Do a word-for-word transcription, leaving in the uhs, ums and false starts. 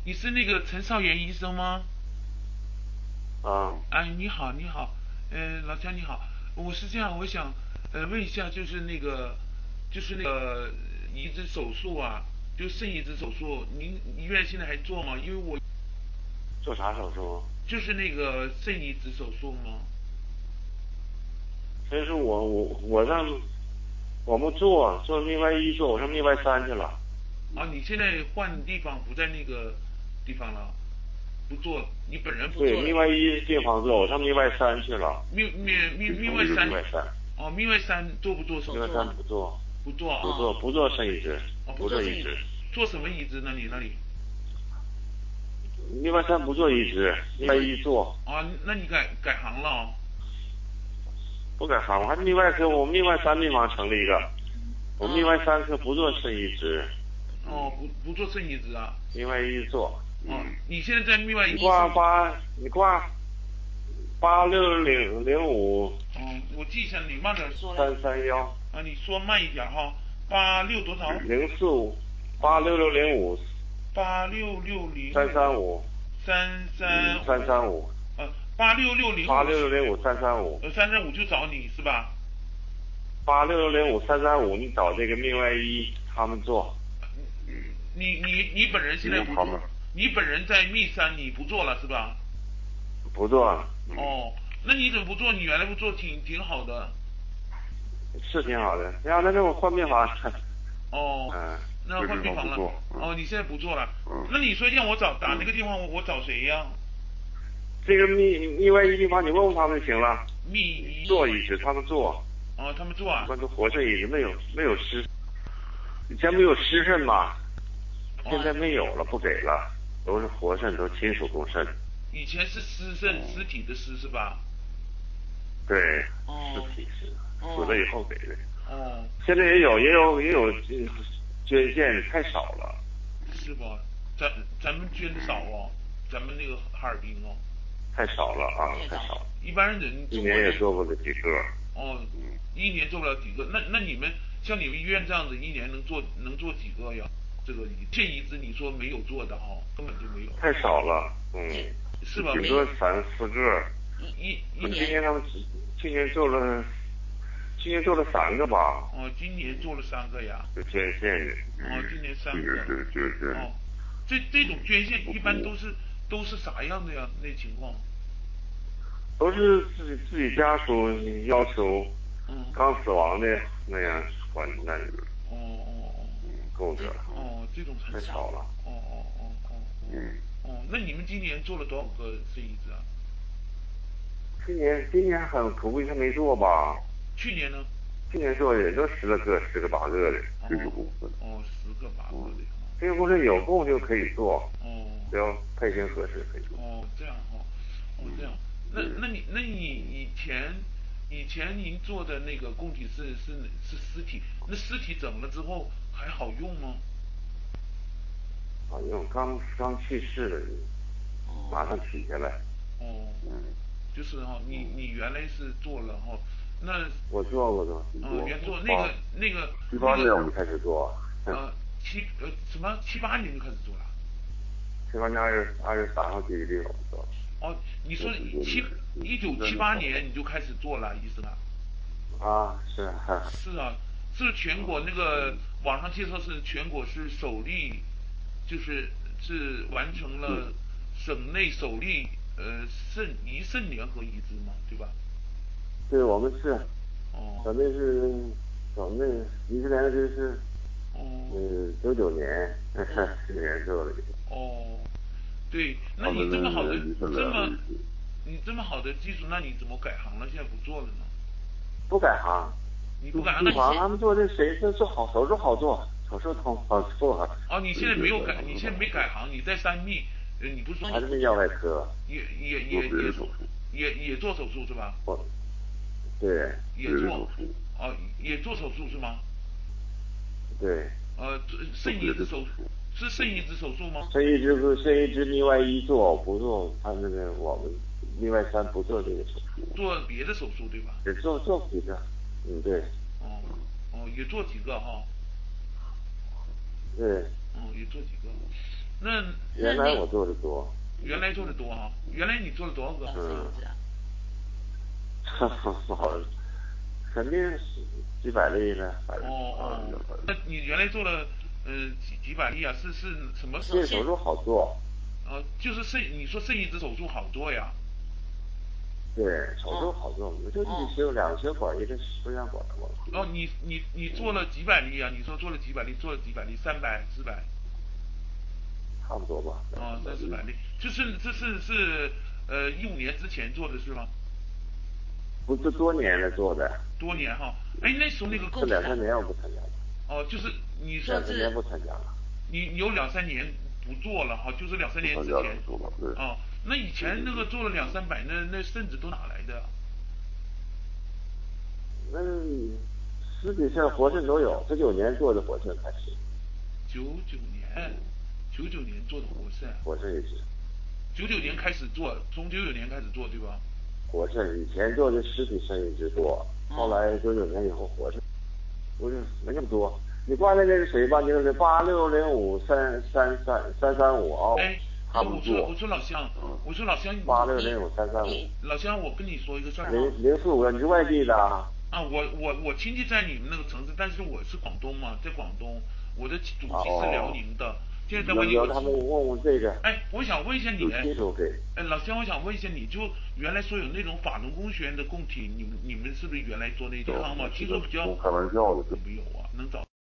你是那个陈少元医生吗？ 啊， 哎，你好，你好，呃，老姜你好，我是这样，我想呃问一下，就是那个就是那个移植手术啊，就肾移植手术，您医院现在还做吗？因为我做啥手术？ 就是那个肾移植手术吗？ 所以说我我我让我们做做另外一做，我上另外三去了。 啊，你现在换地方不在那个地方了，不做，你本人不对， 做了。 另外一病房做，我上另外三去了。 另另另另外三另外三， 哦，另外三做不做手另外术啊？ 三不做， 不做啊？ 不做不做肾移植， 哦，不不做肾移植， 做移植。 做什么移植呢？你那里？ 另外三不做移植，另外一做。 啊，那你改改行了哦？ 不改行，我还另外科，我们另外三病房成立一个，我们另外三科不做肾移植。 哦，不不做肾移植啊？ 另外一做。 哦，你现在在另外一你挂八，你挂八六零零五。 哦，我记一下，你慢点说。 三三幺。 啊，你说慢一点哈。八六多少？ 零四五。八六六零五。 八六六零。 三三五。 三三。 三三五。 呃，八六六零五。 八六六零五三三五。 呃，三三五就找你是吧？ 八六六零五三三五，你找这个命外医他们做。 你你你本人现在不做？你本人在密山你不做了是吧？ 不做了。 哦，那你怎么不做？你原来不做挺挺好的。 是挺好的，然后那就换病房。 哦。 嗯。 那换病房了。哦，你现在不做了。那你说让我找打那个电话，我我找谁呀？ 这个密密外医病房，你问问他们就行了。 密医。 做移植，他们做。 哦，他们做啊。 一般都活肾移植，没有没有湿，以前没有湿肾嘛，现在没有了，不给了，都是活肾，都亲属共肾。 以前是尸肾，尸体的尸是吧？ 对。 哦。 尸体是哦。 死了以后给的。 哦。 现在也有也有也有捐献，太少了。 是吧？咱咱们捐的少哦，咱们那个哈尔滨哦。 太少了啊，太少了。 一般人一年也做不了几个。 哦，一年做不了几个。那那你们像你们医院这样子，一年能做能做几个呀？这个肾移植你说没有做的哈，根本就没有。 太少了，嗯。 是吧？ 顶多三四个。 一一一年。今年他们去年做了，今年做了三个吧。 哦，今年做了三个呀。 就捐献的。 哦，今年三个。 对捐献。 哦，这这种捐献一般都是都是啥样的呀？那情况？ 都是自己自己家属要求。 嗯。 刚死亡的那样还那个。 哦哦哦。 够的。 哦，这种太少了。 哦哦哦哦。 嗯。 哦，那你们今年做了多少个肾移植啊？ 今年今年很可估计还没做吧？ 去年呢？ 去年做也就十来个，十个八个的。这个部分。 哦，十个八个的。 这个部分有空就可以做。 哦。 只要配型合适可以做。 哦，这样哈。哦，这样。那那你那你以前以前您做的那个供体是是是尸体，那尸体整了之后还好用吗？ 好用，刚刚去世了，马上取下来。 哦。就是哈，你你原来是做了哈，那我做过的。 嗯，原做那个那个七八年我们开始做。 呃七呃什么七八年就开始做了？ 七八年二月二月三号第一例我们做。 哦，你说七一九七八年你就开始做了，医生啊？ 啊，是啊。 是啊，是全国那个网上介绍是全国是首例，就是是完成了省内首例呃肾移肾联合移植嘛，对吧？ 对，我们是。 哦。 咱们是省内移植联合植是。 哦。 嗯，九九年，十年做的。 哦。对，那你这么好的这么你这么好的技术，那你怎么改行了？现在不做了呢？ 不改行。 你不改行？ 病房他们做这谁这做好手术好做，手术都好做。 哦，你现在没有改，你现在没改行，你在三密，呃，你不是说还是泌尿外科？ 也也也也也也做手术是吧？ 对。 也做。哦，也做手术是吗？ 对。 呃，肾移植手术是肾移植手术吗？ 肾移植不肾移植另外一做不做，他那个我们另外三不做这个手术。 做别的手术对吧？ 也做做几个。嗯，对。 哦哦，也做几个哈。 对。 哦，也做几个。 那原来我做的多。 原来做的多哈，原来你做了多少个？ 嗯。好，肯定是几百例呢。 哦哦，那你原来做了呃几几百例啊？是是什么？ 这手术好做。 呃，就是肾，你说肾移植手术好做呀？ 对，手术好做，我就一修两血管，一个输卵管嘛。 哦，你你你做了几百例啊？你说做了几百例，做了几百例？三百、四百？ 差不多吧。 哦，三四百例，就是这是是呃一五年之前做的是吗？ 不是多年了做的。 多年哈，哎，那时候那个这两三年我不参加了。 哦，就是你两三年不参加了。 你有两三年不做了哈，就是两三年之前。哦，那以前那个做了两三百，那那肾子都哪来的？ 那实际上活肾都有，十九年做的活肾开始。 九九年，九九年做的活肾。 活肾也是。 九九年开始做，从九九年开始做对吧？ 活肾以前做的实体肾一直多，后来九九年以后活肾，不是没那么多。你挂在那个谁吧，就是八六零五三三三三三五啊。 哎，我说我说老乡，我说老乡， 八六零五三三五。 老乡，我跟你说一个事儿。 零零四五，你是外地的啊？ 啊，我我我亲戚在你们那个城市，但是我是广东嘛，在广东，我的祖籍是辽宁的。现在在外地。 有他们问问这个。 哎，我想问一下你， 给。 哎，老乡，我想问一下你，就原来说有那种法轮功学员的供体，你们你们是不是原来做那一趟嘛？听说比较。 开玩笑的。 有没有啊？能找。